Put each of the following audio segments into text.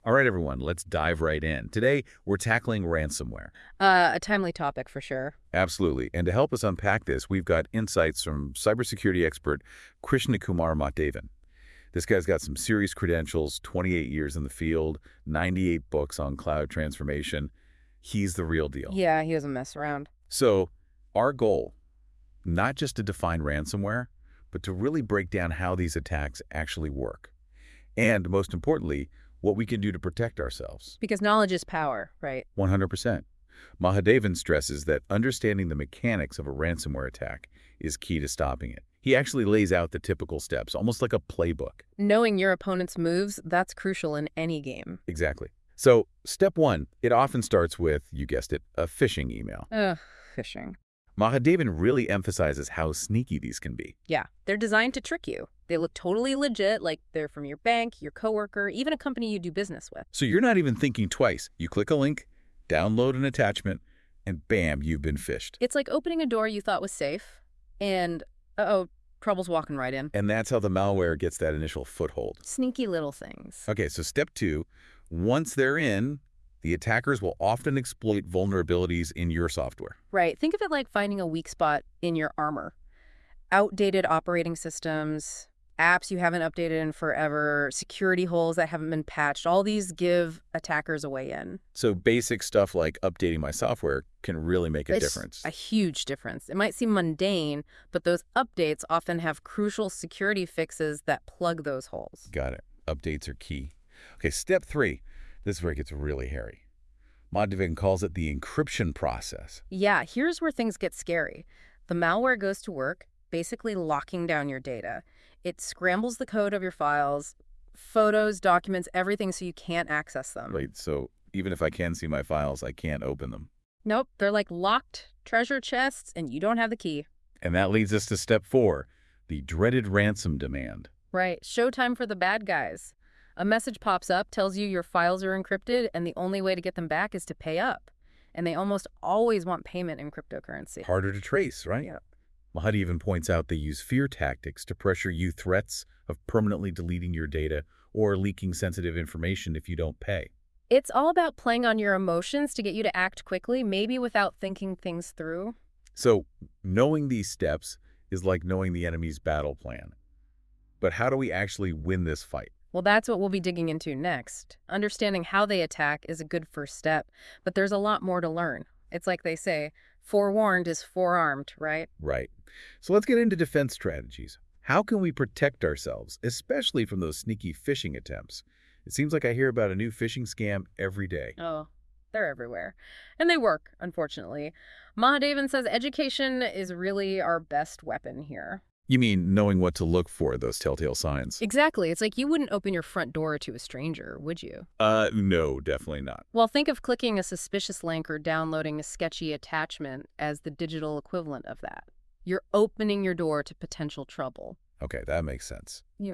All right, everyone, let's dive right in. Today, we're tackling ransomware. A timely topic for sure. Absolutely. And to help us unpack this, we've got insights from cybersecurity expert Krishna Kumar Mahdevan. This guy's got some serious credentials, 28 years in the field, 98 books on cloud transformation. He's the real deal. Yeah, he doesn't mess around. So, our goal, not just to define ransomware, but to really break down how these attacks actually work. And most importantly, what we can do to protect ourselves. Because knowledge is power, right? 100%. Mahadevan stresses that understanding the mechanics of a ransomware attack is key to stopping it. He actually lays out the typical steps, almost like a playbook. Knowing your opponent's moves, that's crucial in any game. Exactly. So, step one, it often starts with, you guessed it, a phishing email. Ugh, phishing. Mahadevan really emphasizes how sneaky these can be. Yeah, they're designed to trick you. They look totally legit, like they're from your bank, your coworker, even a company you do business with. So you're not even thinking twice. You click a link, download an attachment, and bam, you've been phished. It's like opening a door you thought was safe, and uh-oh, trouble's walking right in. And that's how the malware gets that initial foothold. Sneaky little things. Okay, so step two, once they're in, the attackers will often exploit vulnerabilities in your software. Right, think of it like finding a weak spot in your armor. Outdated operating systems, apps you haven't updated in forever, security holes that haven't been patched, all these give attackers a way in. So basic stuff like updating my software can really make a difference. A huge difference. It might seem mundane, but those updates often have crucial security fixes that plug those holes. Got it. Updates are key. Okay, step three. This is where it gets really hairy. Mahdevan calls it the encryption process. Yeah, here's where things get scary. The malware goes to work, basically locking down your data. It scrambles the code of your files, photos, documents, everything so you can't access them. Wait, so even if I can see my files, I can't open them. Nope, they're like locked treasure chests and you don't have the key. And that leads us to step four, the dreaded ransom demand. Right, showtime for the bad guys. A message pops up, tells you your files are encrypted, and the only way to get them back is to pay up. And they almost always want payment in cryptocurrency. Harder to trace, right? Yeah. Mahdi even points out they use fear tactics to pressure you threats of permanently deleting your data or leaking sensitive information if you don't pay. It's all about playing on your emotions to get you to act quickly, maybe without thinking things through. So, knowing these steps is like knowing the enemy's battle plan. But how do we actually win this fight? Well, that's what we'll be digging into next. Understanding how they attack is a good first step, but there's a lot more to learn. It's like they say, forewarned is forearmed, right? Right. So let's get into defense strategies. How can we protect ourselves, especially from those sneaky phishing attempts? It seems like I hear about a new phishing scam every day. Oh, they're everywhere. And they work, unfortunately. Mahadevan says education is really our best weapon here. You mean knowing what to look for, those telltale signs? Exactly. It's like you wouldn't open your front door to a stranger, would you? No, definitely not. Well, think of clicking a suspicious link or downloading a sketchy attachment as the digital equivalent of that. You're opening your door to potential trouble. Okay, that makes sense. Yeah.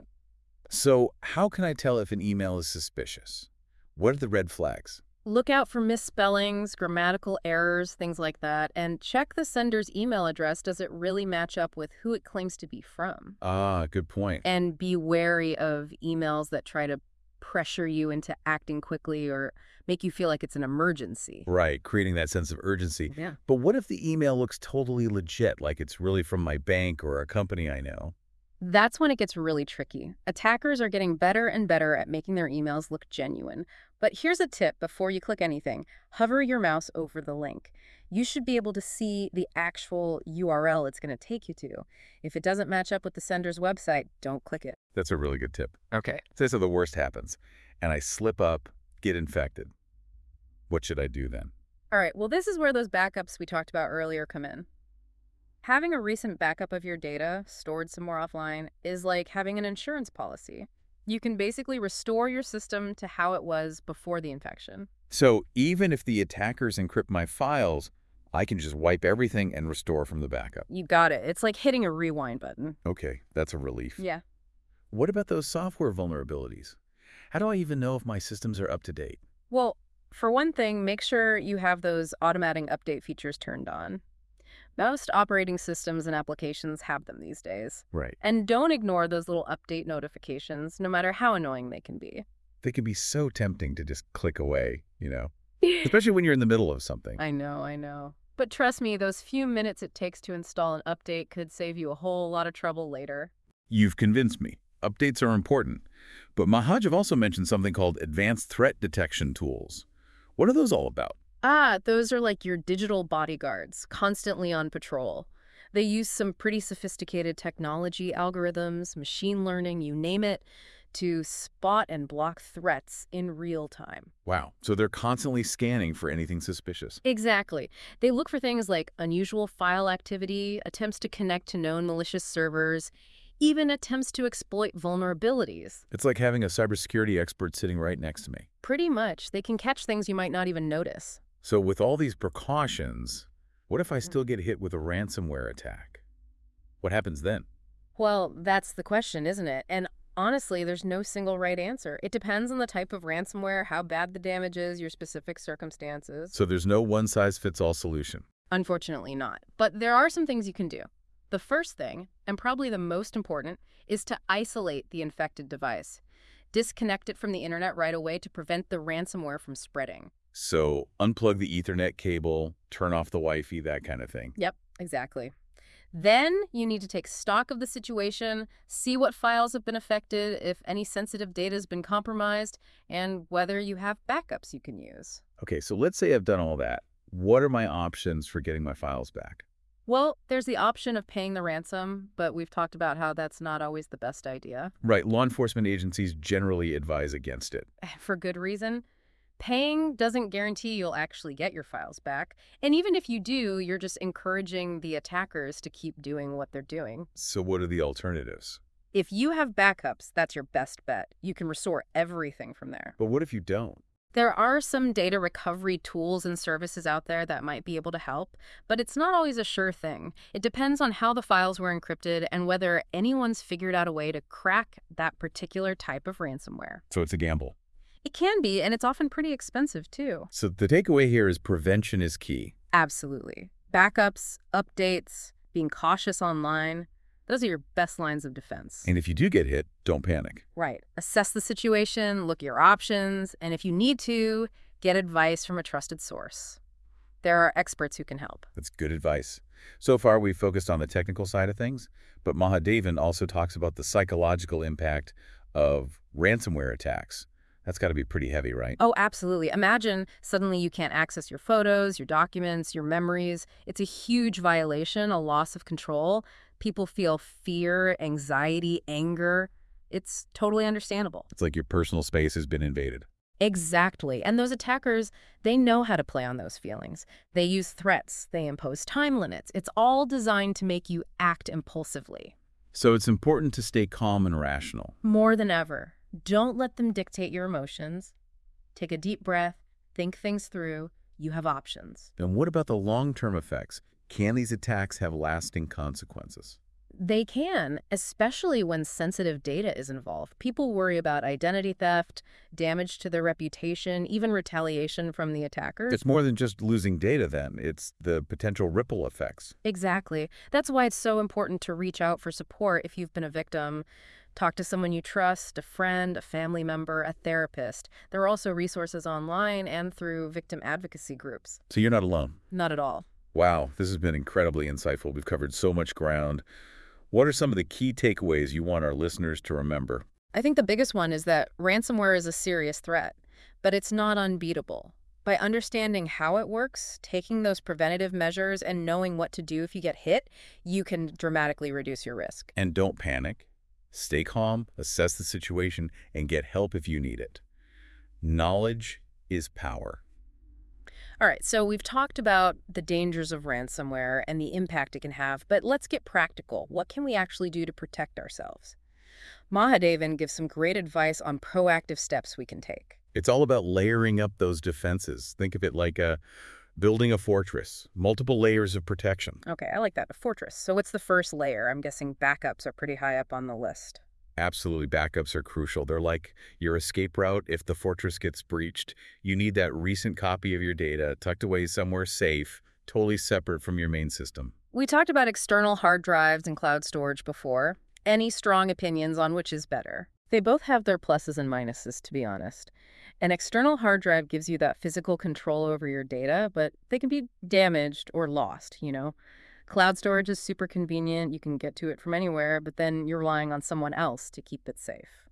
So how can I tell if an email is suspicious? What are the red flags? Look out for misspellings, grammatical errors, things like that, and check the sender's email address. Does it really match up with who it claims to be from? Ah, good point. And be wary of emails that try to pressure you into acting quickly or make you feel like it's an emergency. Right, creating that sense of urgency. Yeah. But what if the email looks totally legit, like it's really from my bank or a company I know? That's when it gets really tricky. Attackers are getting better and better at making their emails look genuine. But here's a tip before you click anything. Hover your mouse over the link. You should be able to see the actual URL it's going to take you to. If it doesn't match up with the sender's website, don't click it. That's a really good tip. Okay. Say so the worst happens, and I slip up, get infected. What should I do then? All right, well, this is where those backups we talked about earlier come in. Having a recent backup of your data stored somewhere offline is like having an insurance policy. You can basically restore your system to how it was before the infection. So even if the attackers encrypt my files, I can just wipe everything and restore from the backup. You got it. It's like hitting a rewind button. Okay, that's a relief. Yeah. What about those software vulnerabilities? How do I even know if my systems are up to date? Well, for one thing, make sure you have those automatic update features turned on. Most operating systems and applications have them these days. Right. And don't ignore those little update notifications, no matter how annoying they can be. They can be so tempting to just click away, especially when you're in the middle of something. I know, I know. But trust me, those few minutes it takes to install an update could save you a whole lot of trouble later. You've convinced me. Updates are important. But Mahajev also mentioned something called advanced threat detection tools. What are those all about? Those are like your digital bodyguards, constantly on patrol. They use some pretty sophisticated technology, algorithms, machine learning, you name it, to spot and block threats in real time. Wow. So they're constantly scanning for anything suspicious. Exactly. They look for things like unusual file activity, attempts to connect to known malicious servers, even attempts to exploit vulnerabilities. It's like having a cybersecurity expert sitting right next to me. Pretty much. They can catch things you might not even notice. So with all these precautions, what if I still get hit with a ransomware attack? What happens then? Well, that's the question, isn't it? And honestly, there's no single right answer. It depends on the type of ransomware, how bad the damage is, your specific circumstances. So there's no one-size-fits-all solution. Unfortunately not. But there are some things you can do. The first thing, and probably the most important, is to isolate the infected device. Disconnect it from the internet right away to prevent the ransomware from spreading. So unplug the Ethernet cable, turn off the Wi-Fi, that kind of thing. Yep, exactly. Then you need to take stock of the situation, see what files have been affected, if any sensitive data has been compromised, and whether you have backups you can use. Okay, so let's say I've done all that. What are my options for getting my files back? Well, there's the option of paying the ransom, but we've talked about how that's not always the best idea. Right, law enforcement agencies generally advise against it. For good reason. Paying doesn't guarantee you'll actually get your files back. And even if you do, you're just encouraging the attackers to keep doing what they're doing. So what are the alternatives? If you have backups, that's your best bet. You can restore everything from there. But what if you don't? There are some data recovery tools and services out there that might be able to help, but it's not always a sure thing. It depends on how the files were encrypted and whether anyone's figured out a way to crack that particular type of ransomware. So it's a gamble. It can be, and it's often pretty expensive too. So the takeaway here is prevention is key. Absolutely. Backups, updates, being cautious online, those are your best lines of defense. And if you do get hit, don't panic. Right. Assess the situation, look at your options, and if you need to, get advice from a trusted source. There are experts who can help. That's good advice. So far, we've focused on the technical side of things, but Mahadevan also talks about the psychological impact of ransomware attacks. That's got to be pretty heavy, right? Oh, absolutely. Imagine suddenly you can't access your photos, your documents, your memories. It's a huge violation, a loss of control. People feel fear, anxiety, anger. It's totally understandable. It's like your personal space has been invaded. Exactly. And those attackers, they know how to play on those feelings. They use threats. They impose time limits. It's all designed to make you act impulsively. So it's important to stay calm and rational. More than ever. Don't let them dictate your emotions. Take a deep breath, think things through. You have options. Then what about the long-term effects? Can these attacks have lasting consequences? They can, especially when sensitive data is involved. People worry about identity theft, damage to their reputation, even retaliation from the attackers. It's more than just losing data then. It's the potential ripple effects. Exactly. That's why it's so important to reach out for support if you've been a victim. Talk to someone you trust, a friend, a family member, a therapist. There are also resources online and through victim advocacy groups. So you're not alone. Not at all. Wow, this has been incredibly insightful. We've covered so much ground. What are some of the key takeaways you want our listeners to remember? I think the biggest one is that ransomware is a serious threat, but it's not unbeatable. By understanding how it works, taking those preventative measures, and knowing what to do if you get hit, you can dramatically reduce your risk. And don't panic. Stay calm, assess the situation, and get help if you need it. Knowledge is power. All right, so we've talked about the dangers of ransomware and the impact it can have, but let's get practical. What can we actually do to protect ourselves? Mahadevan gives some great advice on proactive steps we can take. It's all about layering up those defenses. Think of it like building a fortress, multiple layers of protection. Okay, I like that, a fortress. So what's the first layer? I'm guessing backups are pretty high up on the list. Absolutely, backups are crucial. They're like your escape route if the fortress gets breached. You need that recent copy of your data tucked away somewhere safe, totally separate from your main system. We talked about external hard drives and cloud storage before. Any strong opinions on which is better? They both have their pluses and minuses, to be honest. An external hard drive gives you that physical control over your data, but they can be damaged or lost. Cloud storage is super convenient. You can get to it from anywhere, but then you're relying on someone else to keep it safe.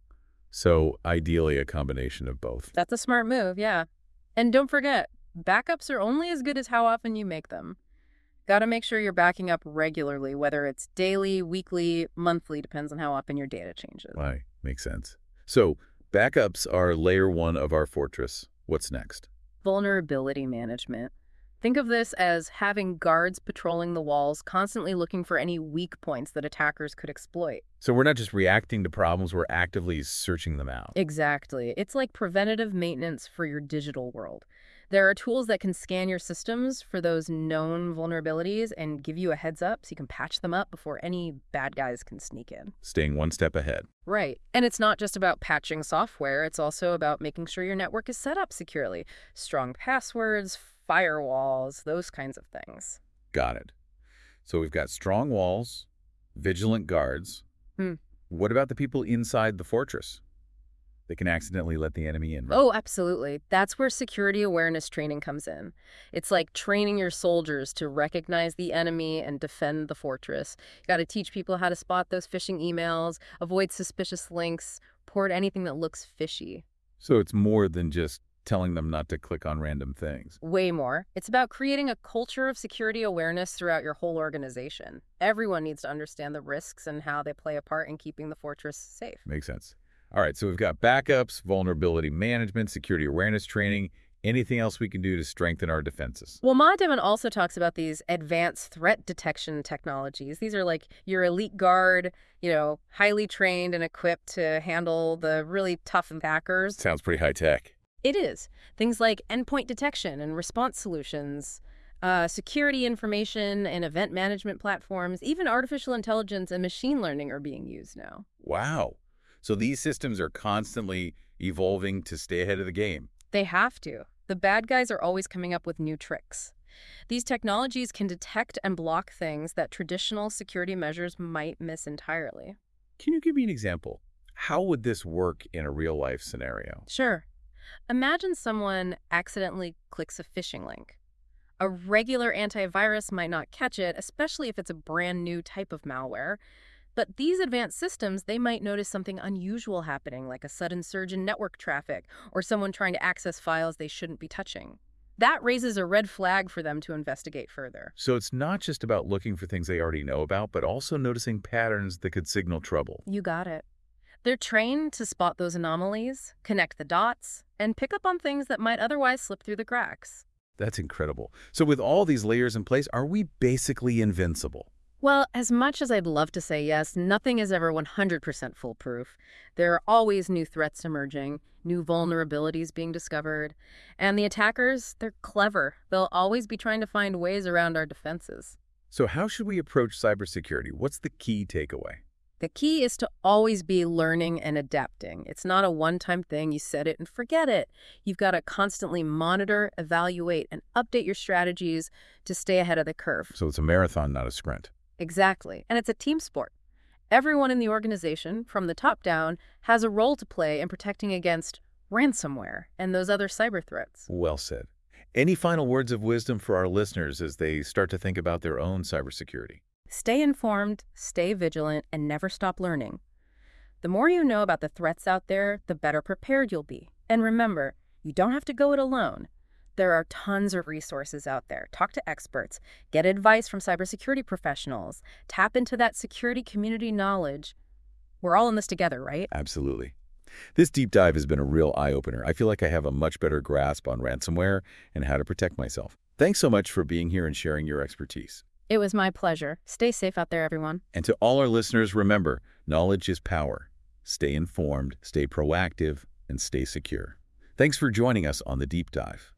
So ideally a combination of both. That's a smart move, yeah. And don't forget, backups are only as good as how often you make them. Got to make sure you're backing up regularly, whether it's daily, weekly, monthly, depends on how often your data changes. Why? Makes sense. So backups are layer one of our fortress. What's next? Vulnerability management. Think of this as having guards patrolling the walls, constantly looking for any weak points that attackers could exploit. So we're not just reacting to problems, we're actively searching them out. Exactly. It's like preventative maintenance for your digital world. There are tools that can scan your systems for those known vulnerabilities and give you a heads up so you can patch them up before any bad guys can sneak in. Staying one step ahead. Right. And it's not just about patching software, it's also about making sure your network is set up securely. Strong passwords, firewalls, those kinds of things. Got it. So we've got strong walls, vigilant guards. Hmm. What about the people inside the fortress? They can accidentally let the enemy in, right? Oh, absolutely. That's where security awareness training comes in. It's like training your soldiers to recognize the enemy and defend the fortress. You got to teach people how to spot those phishing emails, avoid suspicious links, report anything that looks fishy. So it's more than just telling them not to click on random things. Way more. It's about creating a culture of security awareness throughout your whole organization. Everyone needs to understand the risks and how they play a part in keeping the fortress safe. Makes sense. All right, so we've got backups, vulnerability management, security awareness training. Anything else we can do to strengthen our defenses? Well, Mahadevan also talks about these advanced threat detection technologies. These are like your elite guard, highly trained and equipped to handle the really tough attackers. Sounds pretty high tech. It is. Things like endpoint detection and response solutions, security information and event management platforms, even artificial intelligence and machine learning are being used now. Wow. So these systems are constantly evolving to stay ahead of the game. They have to. The bad guys are always coming up with new tricks. These technologies can detect and block things that traditional security measures might miss entirely. Can you give me an example? How would this work in a real-life scenario? Sure. Imagine someone accidentally clicks a phishing link. A regular antivirus might not catch it, especially if it's a brand new type of malware. But these advanced systems, they might notice something unusual happening, like a sudden surge in network traffic or someone trying to access files they shouldn't be touching. That raises a red flag for them to investigate further. So it's not just about looking for things they already know about, but also noticing patterns that could signal trouble. You got it. They're trained to spot those anomalies, connect the dots, and pick up on things that might otherwise slip through the cracks. That's incredible. So with all these layers in place, are we basically invincible? Well, as much as I'd love to say yes, nothing is ever 100% foolproof. There are always new threats emerging, new vulnerabilities being discovered. And the attackers, they're clever. They'll always be trying to find ways around our defenses. So how should we approach cybersecurity? What's the key takeaway? The key is to always be learning and adapting. It's not a one-time thing. You set it and forget it. You've got to constantly monitor, evaluate, and update your strategies to stay ahead of the curve. So it's a marathon, not a sprint. Exactly. And it's a team sport. Everyone in the organization, from the top down, has a role to play in protecting against ransomware and those other cyber threats. Well said. Any final words of wisdom for our listeners as they start to think about their own cybersecurity? Stay informed, stay vigilant, and never stop learning. The more you know about the threats out there, the better prepared you'll be. And remember, you don't have to go it alone. There are tons of resources out there. Talk to experts, get advice from cybersecurity professionals, tap into that security community knowledge. We're all in this together, right? Absolutely. This deep dive has been a real eye-opener. I feel like I have a much better grasp on ransomware and how to protect myself. Thanks so much for being here and sharing your expertise. It was my pleasure. Stay safe out there, everyone. And to all our listeners, remember, knowledge is power. Stay informed, stay proactive, and stay secure. Thanks for joining us on The Deep Dive.